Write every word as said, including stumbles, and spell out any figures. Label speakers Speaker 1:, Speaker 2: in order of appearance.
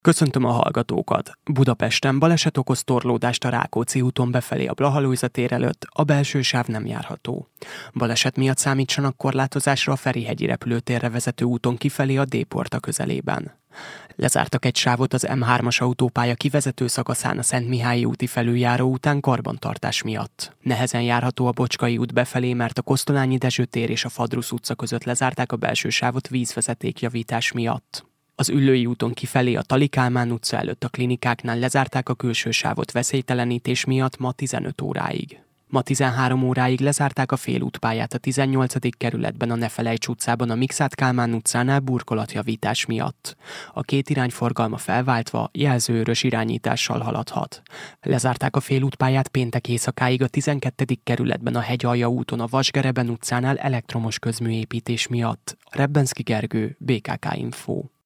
Speaker 1: Köszöntöm a hallgatókat! Budapesten baleset okoz torlódást a Rákóczi úton befelé a Blaha-Lujza tér előtt, a belső sáv nem járható. Baleset miatt számítsanak korlátozásra a Ferihegyi repülőtérre vezető úton kifelé a D-porta közelében. Lezártak egy sávot az M hármas autópálya kivezető szakaszán a Szentmihályi úti felüljáró után karbantartás miatt. Nehezen járható a Bocskai út befelé, mert a Kosztolányi Dezső tér és a Fadrusz utca között lezárták a belső sávot vízvezetékjavítás miatt. Az Üllői úton kifelé a Tali Kálmán utca előtt a klinikáknál lezárták a külső sávot veszélytelenítés miatt ma tizenöt óráig. Ma tizenhárom óráig lezárták a félútpályát a tizennyolcadik kerületben a Nefelejts utcában a Mikszáth Kálmán utcánál burkolatjavítás miatt. A két irány forgalma felváltva jelzőörös irányítással haladhat. Lezárták a félútpályát péntek éjszakáig a tizenkettedik kerületben a Hegyalja úton a Vasgereben utcánál elektromos közműépítés miatt. Rebbenszky Gergő, bé ká ká Info.